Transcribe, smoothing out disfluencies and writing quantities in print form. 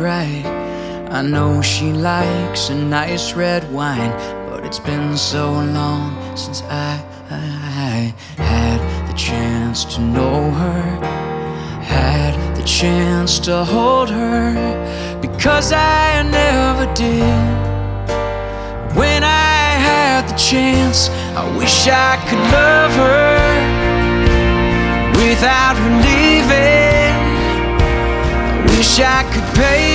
right. I know she likes a nice red wine, but it's been so long since I had the chance to know her, had the chance to hold her, because I never did. When I had the chance, I wish I could love her without her leaving. I wish I could pay